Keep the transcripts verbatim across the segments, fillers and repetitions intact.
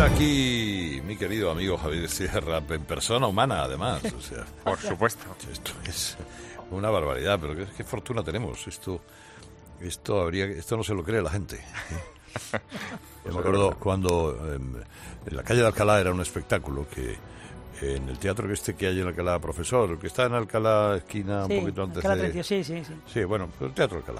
aquí mi querido amigo Javier Sierra, en persona humana además, o sea, por supuesto. Esto es una barbaridad, pero qué, qué fortuna tenemos. Esto, esto habría, esto no se lo cree la gente. Yo me acuerdo cuando eh, en la calle de Alcalá era un espectáculo que en el teatro que este que hay en Alcalá, Profesor, que está en Alcalá, esquina, sí, un poquito antes Alcalá de... treinta, sí, sí, sí. Sí, bueno, el Teatro Alcalá.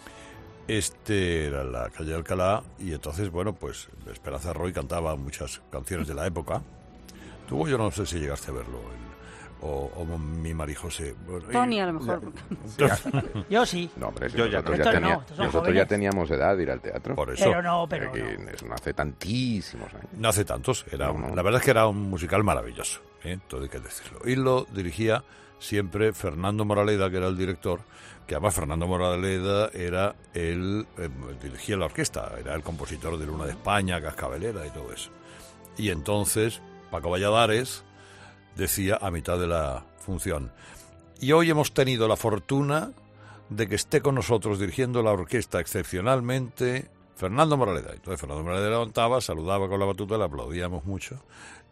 Este era la calle de Alcalá y entonces, bueno, pues Esperanza Roy cantaba muchas canciones de la época. Tú, yo no sé si llegaste a verlo, el, o, o mi María José. Bueno, Tony, y, a lo mejor. ya, Yo sí. No, hombre, Yo ya nosotros, no. ya, Estos tenía- no, estos son nosotros jóvenes. ya teníamos edad de ir al teatro. por eso. Pero no, pero Que no. eso no hace tantísimos años. No hace tantos. Era No, un- no. La verdad es que era un musical maravilloso, ¿eh? Todo hay que decirlo. Y lo dirigía siempre Fernando Moraleda, que era el director, que además Fernando Moraleda era el, eh, dirigía la orquesta, era el compositor de Luna de España, Cascabelera y todo eso. Y entonces Paco Valladares decía a mitad de la función: y hoy hemos tenido la fortuna de que esté con nosotros dirigiendo la orquesta excepcionalmente Fernando Moraleda. Entonces Fernando Moraleda levantaba, saludaba con la batuta, le aplaudíamos mucho.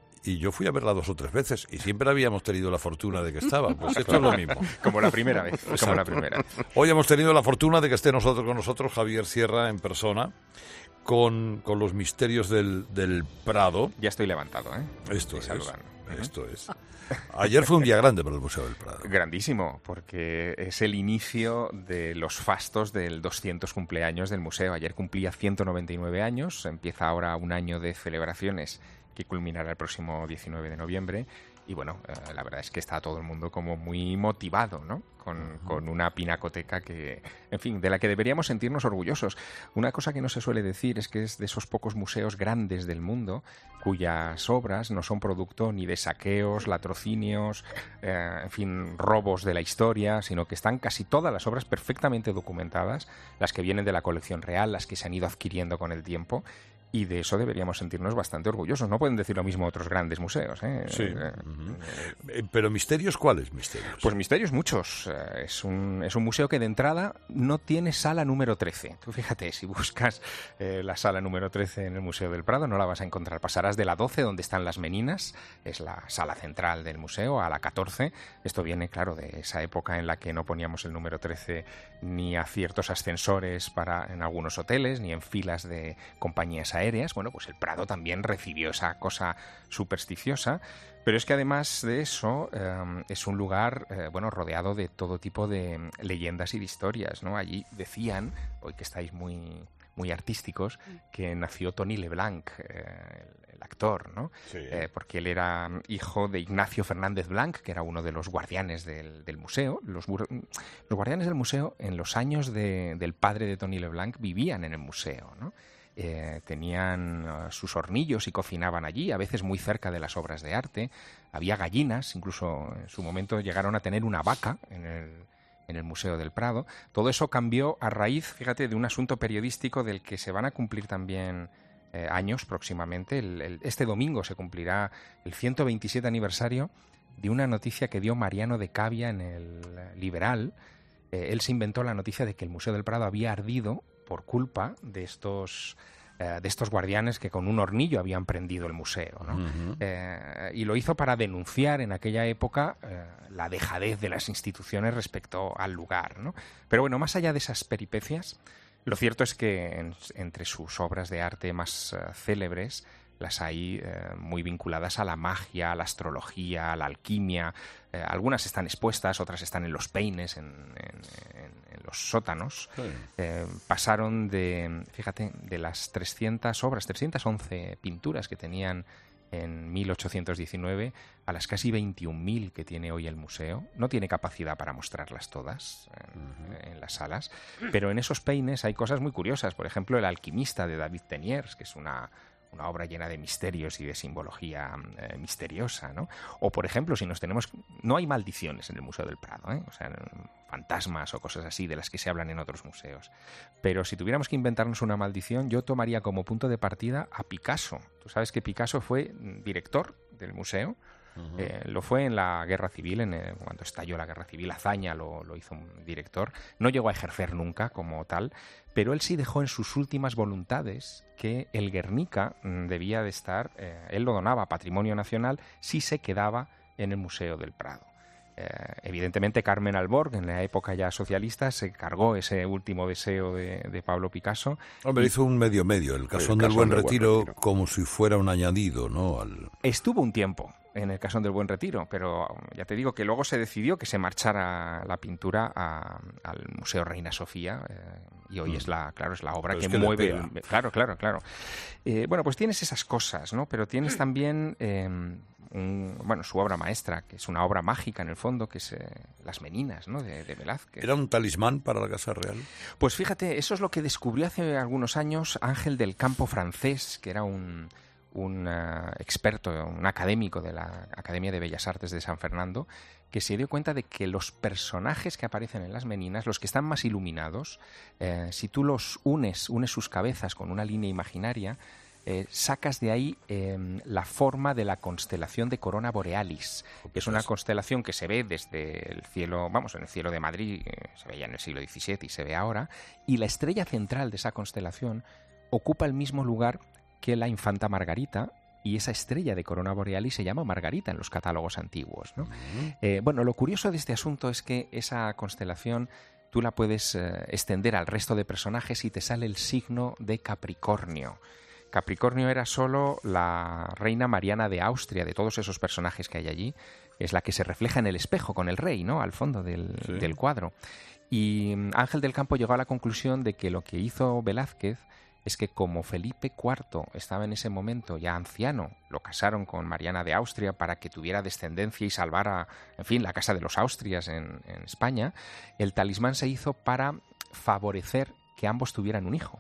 Y yo fui a verla dos o tres veces y siempre habíamos tenido la fortuna de que estaba. Pues esto es lo mismo. Como la primera vez. Como la primera. Hoy hemos tenido la fortuna de que esté nosotros con nosotros Javier Sierra en persona con, con los misterios del, del Prado. Ya estoy levantado, ¿eh? Esto Y es. saludando. Esto es. Ayer fue un día grande para el Museo del Prado. Grandísimo, porque es el inicio de los fastos del doscientos cumpleaños del museo. Ayer cumplía ciento noventa y nueve años, empieza ahora un año de celebraciones que culminará el próximo diecinueve de noviembre. Y bueno, eh, la verdad es que está todo el mundo como muy motivado, ¿no? Con, uh-huh. con una pinacoteca que, en fin, de la que deberíamos sentirnos orgullosos. Una cosa que no se suele decir es que es de esos pocos museos grandes del mundo cuyas obras no son producto ni de saqueos, latrocinios, eh, en fin, robos de la historia, sino que están casi todas las obras perfectamente documentadas, las que vienen de la colección real, las que se han ido adquiriendo con el tiempo. Y de eso deberíamos sentirnos bastante orgullosos. No pueden decir lo mismo otros grandes museos, ¿eh? Sí. Eh, uh-huh. eh, Pero misterios, ¿cuáles misterios? Pues misterios muchos. Eh, es, un, es un museo que de entrada no tiene sala número trece. Tú fíjate, si buscas eh, la sala número trece en el Museo del Prado no la vas a encontrar. Pasarás de la doce, donde están las meninas, es la sala central del museo, a la catorce. Esto viene, claro, de esa época en la que no poníamos el número trece ni a ciertos ascensores para en algunos hoteles, ni en filas de compañías aéreas. Bueno, pues el Prado también recibió esa cosa supersticiosa, pero es que además de eso eh, es un lugar eh, bueno, rodeado de todo tipo de leyendas y de historias, ¿no? Allí decían, hoy que estáis muy, muy artísticos, que nació Tony Leblanc, eh, el, el actor, ¿no? Sí. Eh, porque él era hijo de Ignacio Fernández Blanc, que era uno de los guardianes del, del museo. Los, los guardianes del museo, en los años de, del padre de Tony Leblanc, vivían en el museo, ¿no? Eh, tenían uh, sus hornillos y cocinaban allí, a veces muy cerca de las obras de arte. Había gallinas, incluso en su momento llegaron a tener una vaca en el, en el Museo del Prado. Todo eso cambió a raíz, fíjate, de un asunto periodístico del que se van a cumplir también eh, años próximamente. El, el, este domingo se cumplirá el ciento veintisiete aniversario de una noticia que dio Mariano de Cavia en el Liberal. Eh, él se inventó la noticia de que el Museo del Prado había ardido por culpa de estos eh, de estos guardianes que con un hornillo habían prendido el museo, ¿no? Uh-huh. Eh, y lo hizo para denunciar en aquella época eh, la dejadez de las instituciones respecto al lugar, ¿no? Pero bueno, más allá de esas peripecias, lo cierto es que en, entre sus obras de arte más uh, célebres las hay eh, muy vinculadas a la magia, a la astrología, a la alquimia. Eh, algunas están expuestas, otras están en los peines, en, en, en, en los sótanos. Sí. Eh, pasaron de, fíjate, de las trescientas obras, trescientas once pinturas que tenían en mil ochocientos diecinueve a las casi veintiún mil que tiene hoy el museo. No tiene capacidad para mostrarlas todas en, uh-huh. en las salas, pero en esos peines hay cosas muy curiosas. Por ejemplo, El alquimista de David Teniers, que es una... una obra llena de misterios y de simbología eh, misteriosa, ¿no? O, por ejemplo, si nos tenemos... No hay maldiciones en el Museo del Prado, ¿eh? O sea, fantasmas o cosas así de las que se hablan en otros museos. Pero si tuviéramos que inventarnos una maldición, yo tomaría como punto de partida a Picasso. Tú sabes que Picasso fue director del museo Uh-huh. Eh, lo fue en la Guerra Civil, en el, cuando estalló la Guerra Civil. Azaña lo, lo hizo un director. No llegó a ejercer nunca como tal, pero él sí dejó en sus últimas voluntades que el Guernica mm, debía de estar, eh, él lo donaba a Patrimonio Nacional si se quedaba en el Museo del Prado. Eh, evidentemente Carmen Alborg, en la época ya socialista, se cargó ese último deseo de, de Pablo Picasso. Hombre, y hizo un medio-medio, el Casón del Buen Retiro, como si fuera un añadido, ¿no? Al... Estuvo un tiempo en el Casón del Buen Retiro, pero ya te digo que luego se decidió que se marchara la pintura a, al Museo Reina Sofía, eh, y hoy mm. es la, claro, es la obra pero que, es que mueve... El, claro, claro, claro. Eh, bueno, pues tienes esas cosas, ¿no? Pero tienes también... Eh, Un, bueno, su obra maestra, que es una obra mágica en el fondo, que es eh, Las Meninas, ¿no? de, de Velázquez. ¿Era un talismán para la Casa Real? Pues fíjate, eso es lo que descubrió hace algunos años Ángel del Campo francés, que era un, un uh, experto, un académico de la Academia de Bellas Artes de San Fernando, que se dio cuenta de que los personajes que aparecen en Las Meninas, los que están más iluminados, eh, si tú los unes, unes sus cabezas con una línea imaginaria, Eh, sacas de ahí eh, la forma de la constelación de Corona Borealis, que es una constelación que se ve desde el cielo, vamos, en el cielo de Madrid, eh, se veía en el siglo diecisiete y se ve ahora, y la estrella central de esa constelación ocupa el mismo lugar que la infanta Margarita, y esa estrella de Corona Borealis se llama Margarita en los catálogos antiguos, ¿no? Uh-huh. Eh, bueno, lo curioso de este asunto es que esa constelación tú la puedes eh, extender al resto de personajes y te sale el signo de Capricornio. Capricornio era solo la reina Mariana de Austria, de todos esos personajes que hay allí, es la que se refleja en el espejo con el rey, ¿no? Al fondo del, sí. del cuadro. Y Ángel del Campo llegó a la conclusión de que lo que hizo Velázquez es que como Felipe cuarto estaba en ese momento ya anciano, lo casaron con Mariana de Austria para que tuviera descendencia y salvara, en fin, la casa de los Austrias en, en España, el talismán se hizo para favorecer que ambos tuvieran un hijo.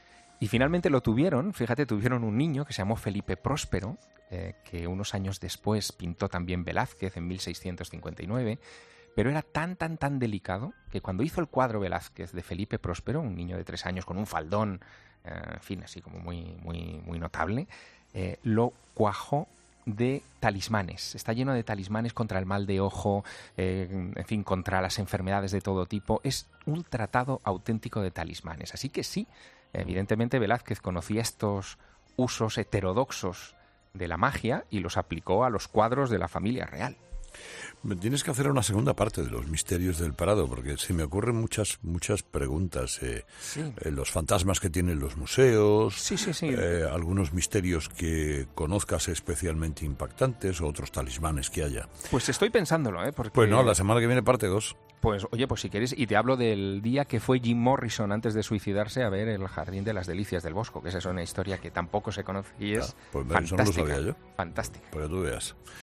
Y finalmente lo tuvieron, fíjate, tuvieron un niño que se llamó Felipe Próspero, eh, que unos años después pintó también Velázquez en mil seiscientos cincuenta y nueve, pero era tan, tan, tan delicado que cuando hizo el cuadro Velázquez de Felipe Próspero, un niño de tres años con un faldón, eh, en fin, así como muy, muy, muy notable, eh, lo cuajó de talismanes. Está lleno de talismanes contra el mal de ojo, eh, en fin, contra las enfermedades de todo tipo. Es un tratado auténtico de talismanes. Así que sí, evidentemente Velázquez conocía estos usos heterodoxos de la magia y los aplicó a los cuadros de la familia real. Me tienes que hacer una segunda parte de los misterios del Prado, porque se me ocurren muchas muchas preguntas. Eh, sí. eh, los fantasmas que tienen los museos, sí, sí, sí. Eh, algunos misterios que conozcas especialmente impactantes o otros talismanes que haya. Pues estoy pensándolo, ¿eh? Porque... Pues no, la semana que viene parte dos. Pues oye, pues si quieres, y te hablo del día que fue Jim Morrison antes de suicidarse a ver El Jardín de las Delicias del Bosco, que esa es una historia que tampoco se conoce y es ah, pues fantástica. Eso no lo sabía yo. Fantástica. Para que tú veas.